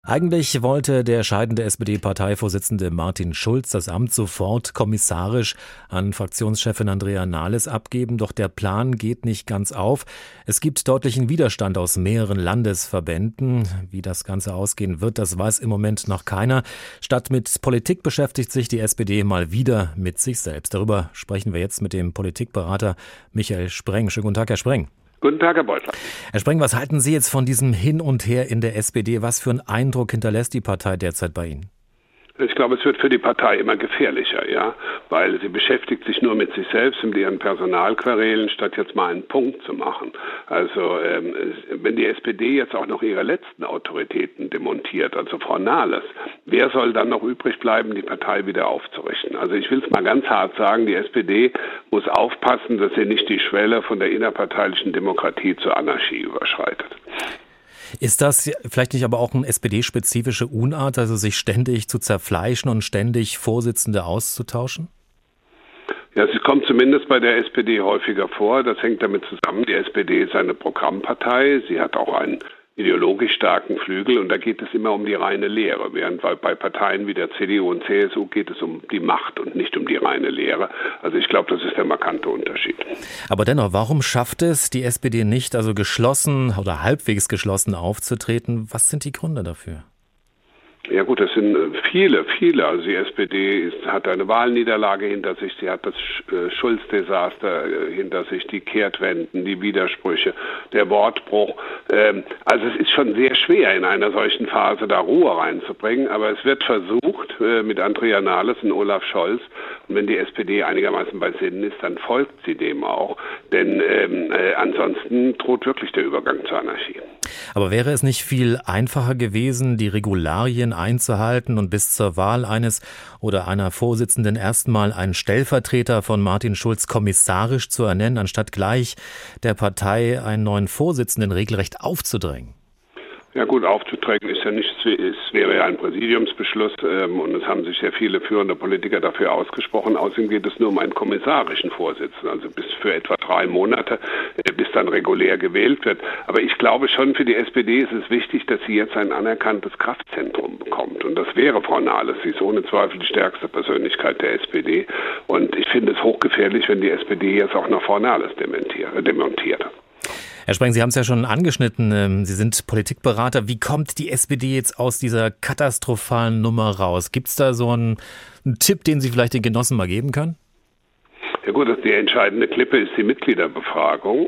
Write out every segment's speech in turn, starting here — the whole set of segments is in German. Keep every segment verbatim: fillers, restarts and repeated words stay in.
Eigentlich wollte der scheidende S P D-Parteivorsitzende Martin Schulz das Amt sofort kommissarisch an Fraktionschefin Andrea Nahles abgeben, doch der Plan geht nicht ganz auf. Es gibt deutlichen Widerstand aus mehreren Landesverbänden. Wie das Ganze ausgehen wird, das weiß im Moment noch keiner. Statt mit Politik beschäftigt sich die S P D mal wieder mit sich selbst. Darüber sprechen wir jetzt mit dem Politikberater Michael Spreng. Schönen guten Tag, Herr Spreng. Guten Tag, Herr Beutler. Herr Spreng, was halten Sie jetzt von diesem Hin und Her in der S P D? Was für einen Eindruck hinterlässt die Partei derzeit bei Ihnen? Ich glaube, es wird für die Partei immer gefährlicher, ja, weil sie beschäftigt sich nur mit sich selbst und ihren Personalquerelen, statt jetzt mal einen Punkt zu machen. Also ähm, wenn die S P D jetzt auch noch ihre letzten Autoritäten demontiert, also Frau Nahles, wer soll dann noch übrig bleiben, die Partei wieder aufzurichten? Also ich will es mal ganz hart sagen, die S P D muss aufpassen, dass sie nicht die Schwelle von der innerparteilichen Demokratie zur Anarchie überschreitet. Ist das vielleicht nicht aber auch eine S P D-spezifische Unart, also sich ständig zu zerfleischen und ständig Vorsitzende auszutauschen? Ja, es kommt zumindest bei der S P D häufiger vor. Das hängt damit zusammen. Die S P D ist eine Programmpartei. Sie hat auch einen ideologisch starken Flügel und da geht es immer um die reine Lehre, während bei Parteien wie der C D U und C S U geht es um die Macht und nicht um die reine Lehre. Also ich glaube, das ist der markante Unterschied. Aber dennoch, warum schafft es die S P D nicht, also geschlossen oder halbwegs geschlossen aufzutreten? Was sind die Gründe dafür? Ja gut, das sind viele, viele. Also die S P D ist, hat eine Wahlniederlage hinter sich, sie hat das Schulz-Desaster hinter sich, die Kehrtwenden, die Widersprüche, der Wortbruch. Also es ist schon sehr schwer, in einer solchen Phase da Ruhe reinzubringen, aber es wird versucht mit Andrea Nahles und Olaf Scholz. Und wenn die S P D einigermaßen bei Sinnen ist, dann folgt sie dem auch. Denn ähm, äh, ansonsten droht wirklich der Übergang zur Anarchie. Aber wäre es nicht viel einfacher gewesen, die Regularien einzuhalten und bis zur Wahl eines oder einer Vorsitzenden erstmal einen Stellvertreter von Martin Schulz kommissarisch zu ernennen, anstatt gleich der Partei einen neuen Vorsitzenden regelrecht aufzudrängen? Ja gut, aufzudrängen ist ja nichts, es wäre ja ein Präsidiumsbeschluss ähm, und es haben sich sehr viele führende Politiker dafür ausgesprochen. Außerdem geht es nur um einen kommissarischen Vorsitzenden, also bis für etwa drei Monate, äh, bis dann regulär gewählt wird. Aber ich glaube schon, für die S P D ist es wichtig, dass sie jetzt ein anerkanntes Kraftzentrum bekommt. Und das wäre Frau Nahles. Sie ist ohne Zweifel die stärkste Persönlichkeit der S P D. Und ich finde es hochgefährlich, wenn die S P D jetzt auch noch Frau Nahles demontiert. Herr Spreng, Sie haben es ja schon angeschnitten, Sie sind Politikberater. Wie kommt die S P D jetzt aus dieser katastrophalen Nummer raus? Gibt es da so einen, einen Tipp, den Sie vielleicht den Genossen mal geben können? Ja gut, die entscheidende Klippe ist die Mitgliederbefragung.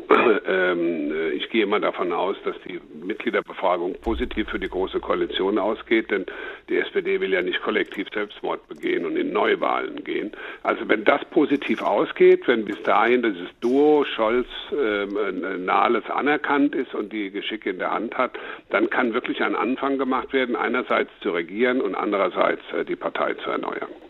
Ich gehe mal davon aus, dass die Mitgliederbefragung positiv für die Große Koalition ausgeht, denn die S P D will ja nicht kollektiv Selbstmord begehen und in Neuwahlen gehen. Also wenn das positiv ausgeht, wenn bis dahin dieses Duo Scholz-Nahles anerkannt ist und die Geschicke in der Hand hat, dann kann wirklich ein Anfang gemacht werden, einerseits zu regieren und andererseits die Partei zu erneuern.